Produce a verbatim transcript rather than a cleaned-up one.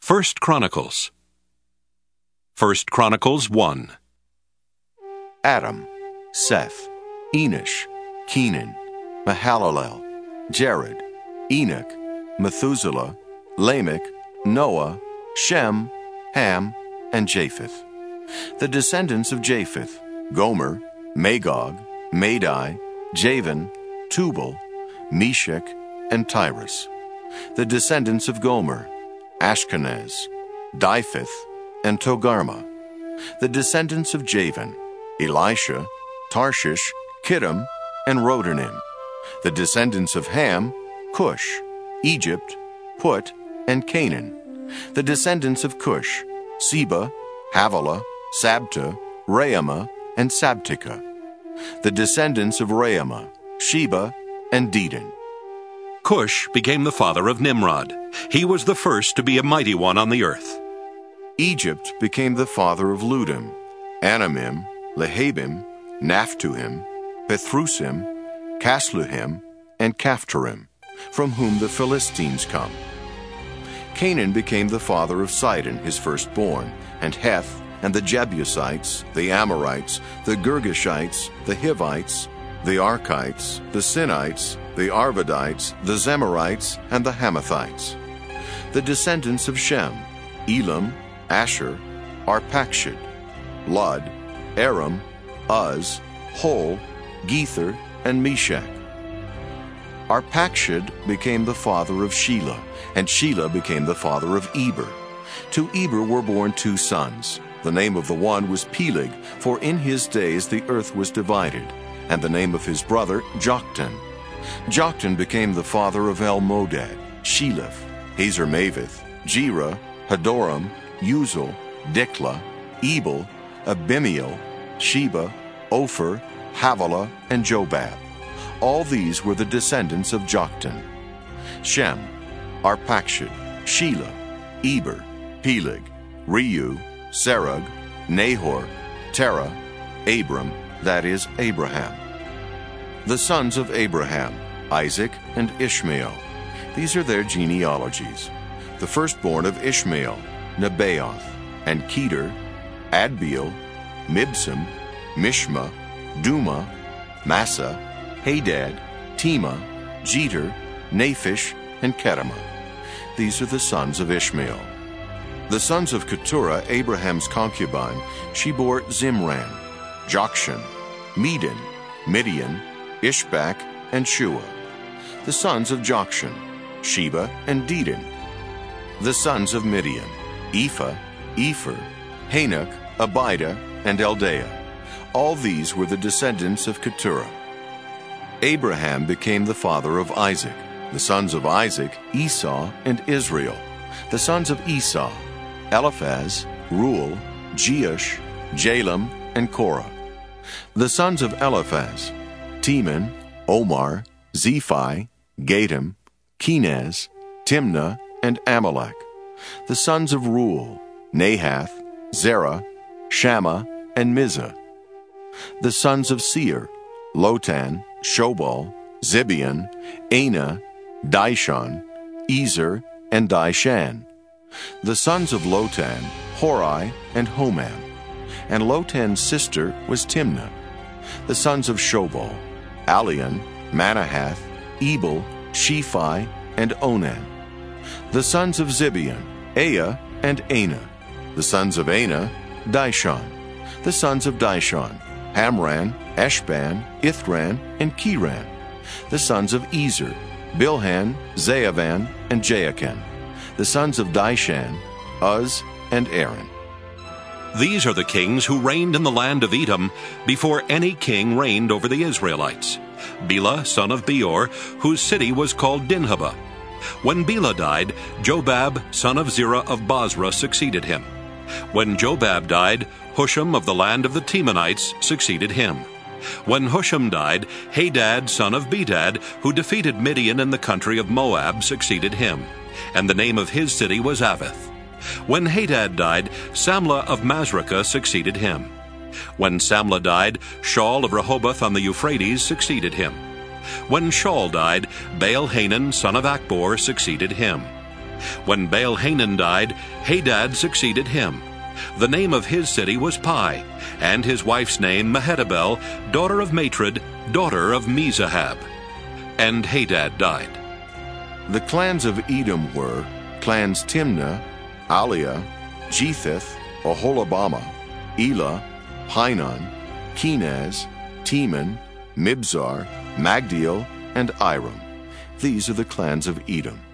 First Chronicles. First Chronicles one. Adam, Seth, Enosh, Kenan, Mahalalel, Jared, Enoch, Methuselah, Lamech, Noah, Shem, Ham, and Japheth. The descendants of Japheth: Gomer, Magog, Madai, Javan, Tubal, Meshech, and Tyrus. The descendants of Gomer: Ashkenaz, Dipheth, and Togarmah. The descendants of Javan: Elisha, Tarshish, Kittim, and Rodanim. The descendants of Ham: Cush, Egypt, Put, and Canaan. The descendants of Cush: Seba, Havilah, Sabta, Raamah, and Sabteka. The descendants of Raamah: Sheba, and Dedan. Cush became the father of Nimrod. He was the first to be a mighty one on the earth. Egypt became the father of Ludim, Anamim, Lehabim, Naphtuhim, Pethrusim, Casluhim, and Caphtorim, from whom the Philistines come. Canaan became the father of Sidon, his firstborn, and Heth, and the Jebusites, the Amorites, the Girgashites, the Hivites, the Archites, the Sinites, the Arvadites, the Zemarites, and the Hamathites. The descendants of Shem: Elam, Asher, Arpachshad, Lud, Aram, Uz, Hol, Gether, and Meshech. Arpachshad became the father of Shelah, and Shelah became the father of Eber. To Eber were born two sons. The name of the one was Peleg, for in his days the earth was divided, and the name of his brother Joktan. Joktan became the father of Elmodad, Sheleph, Hazarmaveth, Jerah, Hadoram, Uzal, Diklah, Ebal, Abimiel, Sheba, Ophir, Havilah, and Jobab. All these were the descendants of Joktan. Shem, Arpachshad, Shelah, Eber, Peleg, Reu, Serug, Nahor, Terah, Abram, that is, Abraham. The sons of Abraham: Isaac and Ishmael. These are their genealogies. The firstborn of Ishmael: Nebaioth, and Kedar, Adbeel, Mibsam, Mishma, Duma, Massa, Hadad, Tema, Jeter, Naphish, and Kedemah. These are the sons of Ishmael. The sons of Keturah, Abraham's concubine: she bore Zimran, Jokshan, Medan, Midian, Ishbak, and Shua. The sons of Jokshan: Sheba and Dedan. The sons of Midian: Ephah, Epher, Hanok, Abida, and Eldaah. All these were the descendants of Keturah. Abraham became the father of Isaac. The sons of Isaac: Esau and Israel. The sons of Esau: Eliphaz, Ruel, Jeush, Jalem, and Korah. The sons of Eliphaz: Teman, Omar, Zephi, Gatam, Kenaz, Timnah, and Amalek. The sons of Ruel: Nahath, Zerah, Shammah, and Mizah. The sons of Seir: Lotan, Shobal, Zibeon, Anah, Dishon, Ezer, and Dishan. The sons of Lotan: Hori and Homam. And Lotan's sister was Timnah. The sons of Shobal: Alian, Manahath, Ebal, Shephi, and Onan. The sons of Zibeon: Aya and Anah. The sons of Anah: Dishon. The sons of Dishon: Hamran, Eshban, Ithran, and Kiran. The sons of Ezer: Bilhan, Zaavan, and Jaakan. The sons of Dishan: Uz and Aaron. These are the kings who reigned in the land of Edom before any king reigned over the Israelites. Bela, son of Beor, whose city was called Dinhabah. When Bela died, Jobab, son of Zerah of Bozrah, succeeded him. When Jobab died, Husham of the land of the Temanites succeeded him. When Husham died, Hadad, son of Bedad, who defeated Midian in the country of Moab, succeeded him, and the name of his city was Avith. When Hadad died, Samlah of Masrekah succeeded him. When Samlah died, Shaul of Rehoboth on the Euphrates succeeded him. When Shaul died, Baal-Hanan, son of Achbor, succeeded him. When Baal-Hanan died, Hadad succeeded him. The name of his city was Pai, and his wife's name Mehetabel, daughter of Matred, daughter of Mezahab. And Hadad died. The clans of Edom were clans Timnah, Aliah, Jetheth, Oholabama, Elah, Pinon, Kenaz, Teman, Mibzar, Magdiel, and Iram. These are the clans of Edom.